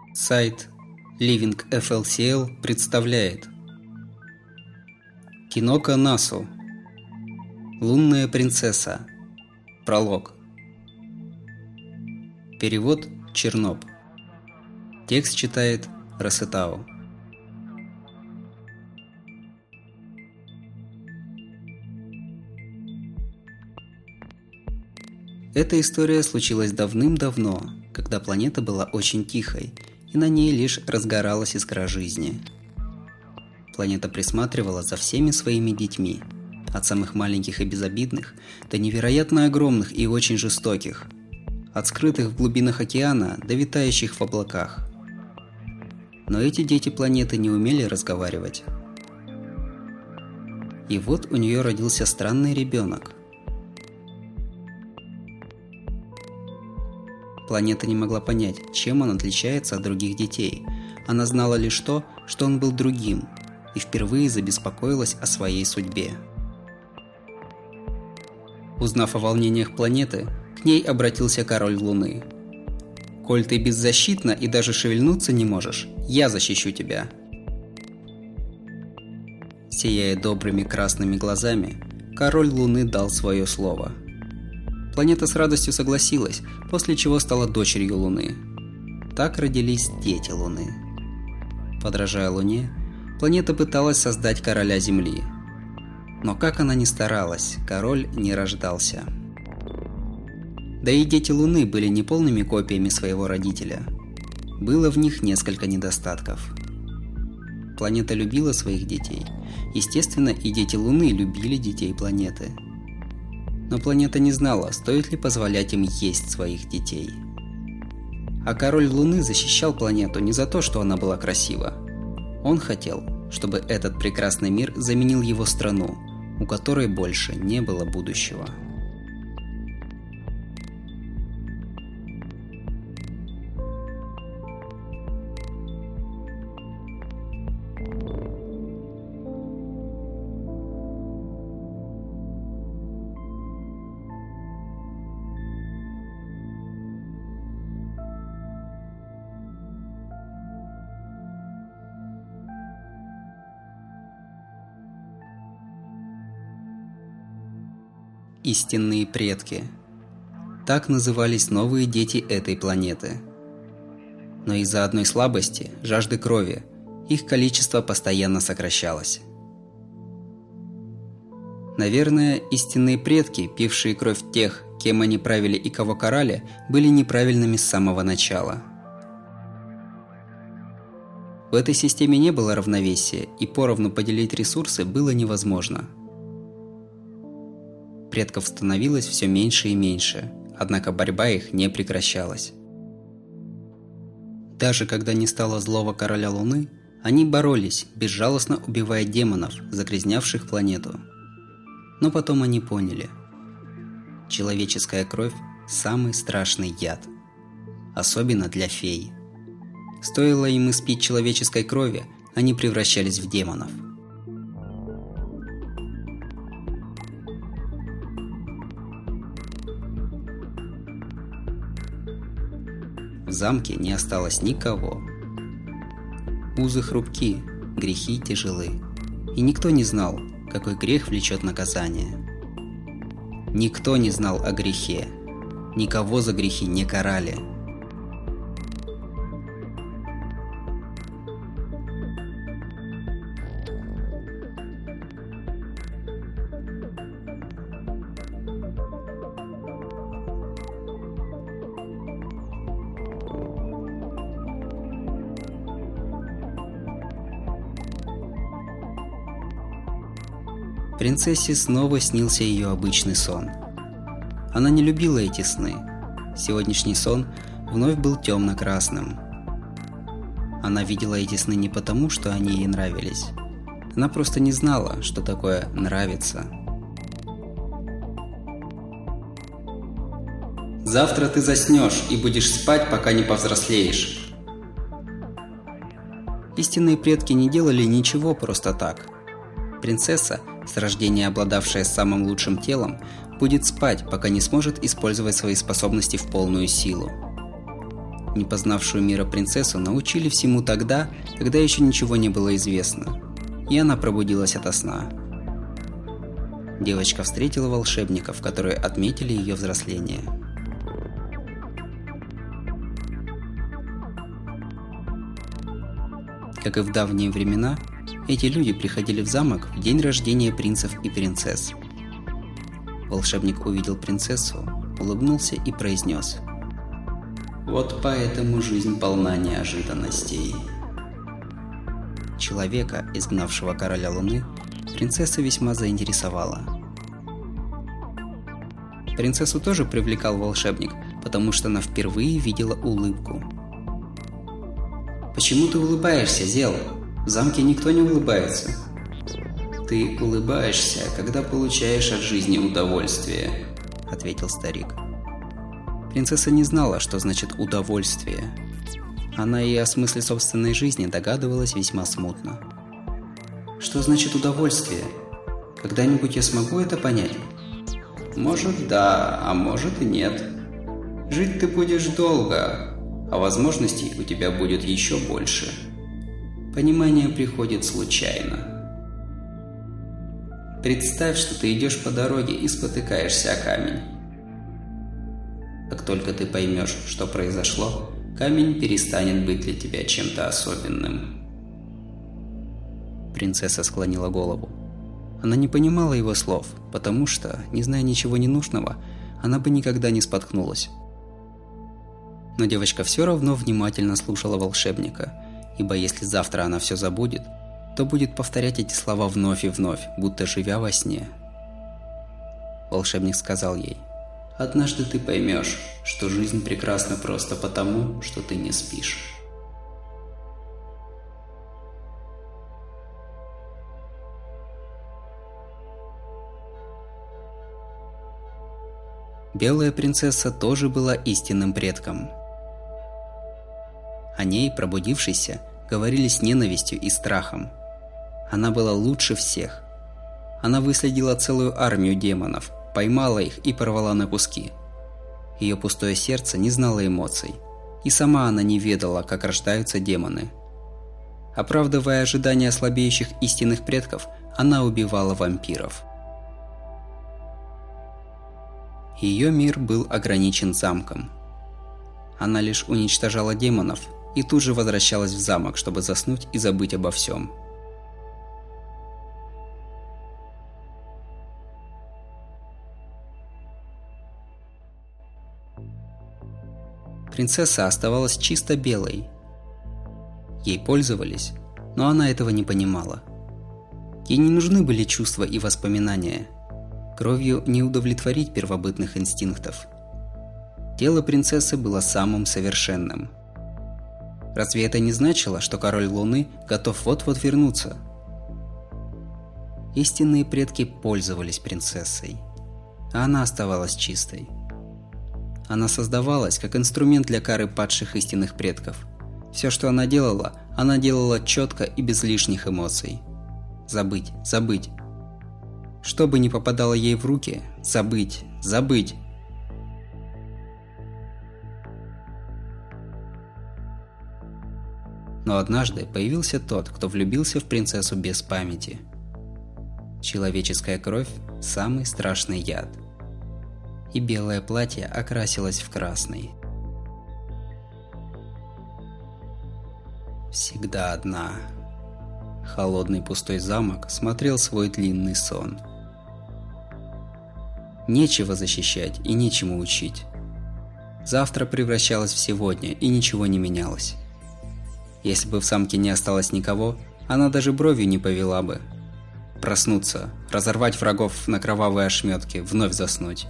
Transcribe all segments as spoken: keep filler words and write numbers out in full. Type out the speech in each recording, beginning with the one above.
Сайт Living эф эл си эл представляет Киноко Насу. Лунная принцесса. Пролог. Перевод Черноб. Текст читает Расетау. Эта история случилась давным-давно, когда планета была очень тихой, и на ней лишь разгоралась искра жизни. Планета присматривала за всеми своими детьми, от самых маленьких и безобидных до невероятно огромных и очень жестоких, от скрытых в глубинах океана до витающих в облаках. Но эти дети планеты не умели разговаривать. И вот у нее родился странный ребенок. Планета не могла понять, чем он отличается от других детей. Она знала лишь то, что он был другим, и впервые забеспокоилась о своей судьбе. Узнав о волнениях планеты, к ней обратился король Луны. «Коль ты беззащитна и даже шевельнуться не можешь, я защищу тебя». Сияя добрыми красными глазами, король Луны дал свое слово. Планета с радостью согласилась, после чего стала дочерью Луны. Так родились дети Луны. Подражая Луне, планета пыталась создать короля Земли. Но как она ни старалась, король не рождался. Да и дети Луны были неполными копиями своего родителя. Было в них несколько недостатков. Планета любила своих детей. Естественно, и дети Луны любили детей планеты. Но планета не знала, стоит ли позволять им есть своих детей. А король Луны защищал планету не за то, что она была красива. Он хотел, чтобы этот прекрасный мир заменил его страну, у которой больше не было будущего. Истинные предки. Так назывались новые дети этой планеты. Но из-за одной слабости, жажды крови, их количество постоянно сокращалось. Наверное, истинные предки, пившие кровь тех, кем они правили и кого карали, были неправильными с самого начала. В этой системе не было равновесия, и поровну поделить ресурсы было невозможно. Предков становилось все меньше и меньше, однако борьба их не прекращалась. Даже когда не стало злого короля Луны, они боролись, безжалостно убивая демонов, загрязнявших планету. Но потом они поняли: человеческая кровь – самый страшный яд, особенно для фей. Стоило им испить человеческой крови, они превращались в демонов. В замке не осталось никого. Узы хрупки, грехи тяжелы, и никто не знал, какой грех влечет наказание. Никто не знал о грехе, никого за грехи не карали. Принцессе снова снился ее обычный сон. Она не любила эти сны. Сегодняшний сон вновь был темно-красным. Она видела эти сны не потому, что они ей нравились. Она просто не знала, что такое «нравится». «Завтра ты заснешь и будешь спать, пока не повзрослеешь». Истинные предки не делали ничего просто так. Принцесса, с рождения обладавшая самым лучшим телом, будет спать, пока не сможет использовать свои способности в полную силу. Не познавшую мира принцессу научили всему тогда, когда еще ничего не было известно, и она пробудилась ото сна. Девочка встретила волшебников, которые отметили ее взросление. Как и в давние времена, эти люди приходили в замок в день рождения принцев и принцесс. Волшебник увидел принцессу, улыбнулся и произнес: «Вот поэтому жизнь полна неожиданностей». Человека, изгнавшего короля Луны, принцесса весьма заинтересовала. Принцессу тоже привлекал волшебник, потому что она впервые видела улыбку. «Почему ты улыбаешься, Зел? В замке никто не улыбается». «Ты улыбаешься, когда получаешь от жизни удовольствие», — ответил старик. Принцесса не знала, что значит «удовольствие». Она и о смысле собственной жизни догадывалась весьма смутно. «Что значит удовольствие? Когда-нибудь я смогу это понять?» «Может, да, а может и нет. Жить ты будешь долго, а возможностей у тебя будет еще больше. Понимание приходит случайно. Представь, что ты идешь по дороге и спотыкаешься о камень. Как только ты поймешь, что произошло, камень перестанет быть для тебя чем-то особенным». Принцесса склонила голову. Она не понимала его слов, потому что, не зная ничего ненужного, она бы никогда не споткнулась. Но девочка все равно внимательно слушала волшебника, ибо если завтра она все забудет, то будет повторять эти слова вновь и вновь, будто живя во сне. Волшебник сказал ей: «Однажды ты поймешь, что жизнь прекрасна просто потому, что ты не спишь». Белая принцесса тоже была истинным предком. О ней, пробудившейся, говорили с ненавистью и страхом. Она была лучше всех. Она выследила целую армию демонов, поймала их и порвала на куски. Ее пустое сердце не знало эмоций, и сама она не ведала, как рождаются демоны. Оправдывая ожидания слабеющих истинных предков, она убивала вампиров. Ее мир был ограничен замком. Она лишь уничтожала демонов и тут же возвращалась в замок, чтобы заснуть и забыть обо всем. Принцесса оставалась чисто белой. Ей пользовались, но она этого не понимала. Ей не нужны были чувства и воспоминания. Кровью не удовлетворить первобытных инстинктов. Тело принцессы было самым совершенным. Разве это не значило, что король Луны готов вот-вот вернуться? Истинные предки пользовались принцессой, а она оставалась чистой. Она создавалась как инструмент для кары падших истинных предков. Все, что она делала, она делала четко и без лишних эмоций. Забыть, забыть. Что бы ни попадало ей в руки, забыть, забыть. Но однажды появился тот, кто влюбился в принцессу без памяти. Человеческая кровь – самый страшный яд. И белое платье окрасилось в красный. Всегда одна. Холодный пустой замок смотрел свой длинный сон. Нечего защищать и нечему учить. Завтра превращалось в сегодня, и ничего не менялось. Если бы в замке не осталось никого, она даже бровью не повела бы. Проснуться, разорвать врагов на кровавые ошметки, вновь заснуть.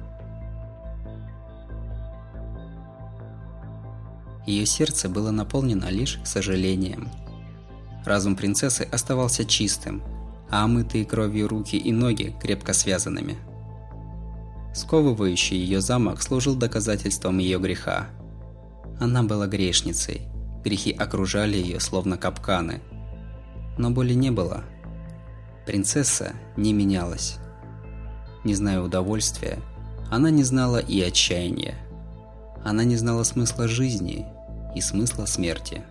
Ее сердце было наполнено лишь сожалением. Разум принцессы оставался чистым, а омытые кровью руки и ноги крепко связанными. Сковывающий ее замок служил доказательством ее греха. Она была грешницей, грехи окружали ее словно капканы. Но боли не было. Принцесса не менялась. Не зная удовольствия, она не знала и отчаяния. Она не знала смысла жизни и смысла смерти.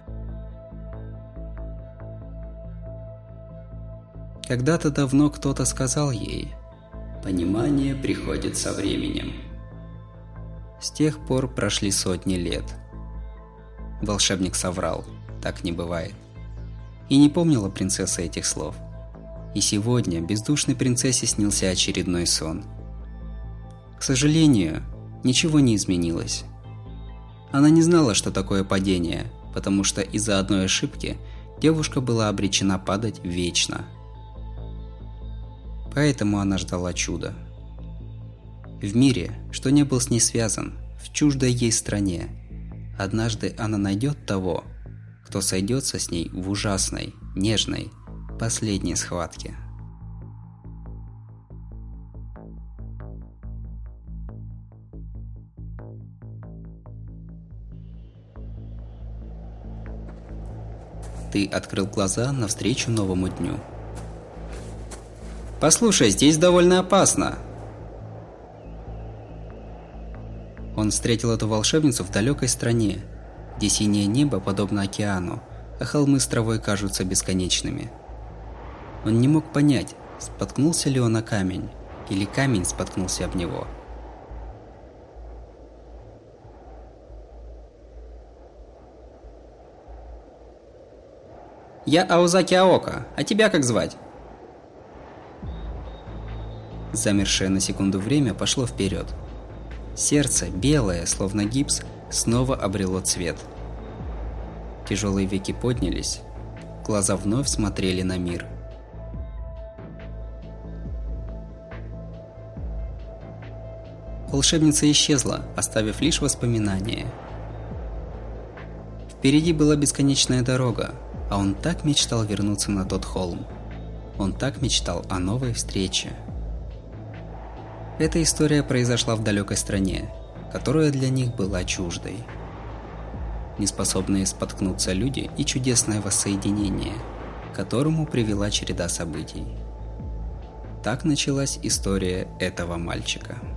Когда-то давно кто-то сказал ей: «Понимание приходит со временем». С тех пор прошли сотни лет. Волшебник соврал, так не бывает. И не помнила принцесса этих слов. И сегодня бездушной принцессе снился очередной сон. К сожалению, ничего не изменилось. Она не знала, что такое падение, потому что из-за одной ошибки девушка была обречена падать вечно. Поэтому она ждала чуда. В мире, что не был с ней связан, в чуждой ей стране, однажды она найдет того, кто сойдется с ней в ужасной, нежной, последней схватке. Ты открыл глаза навстречу новому дню. «Послушай, здесь довольно опасно!» Он встретил эту волшебницу в далекой стране, где синее небо подобно океану, а холмы с травой кажутся бесконечными. Он не мог понять, споткнулся ли он о камень, или камень споткнулся об него. «Я Аозаки Аока, а тебя как звать?» Замершее на секунду время пошло вперед. Сердце, белое, словно гипс, снова обрело цвет. Тяжелые веки поднялись, глаза вновь смотрели на мир. Волшебница исчезла, оставив лишь воспоминания. Впереди была бесконечная дорога, а он так мечтал вернуться на тот холм. Он так мечтал о новой встрече. Эта история произошла в далекой стране, которая для них была чуждой. Неспособные споткнуться люди и чудесное воссоединение, к которому привела череда событий. Так началась история этого мальчика.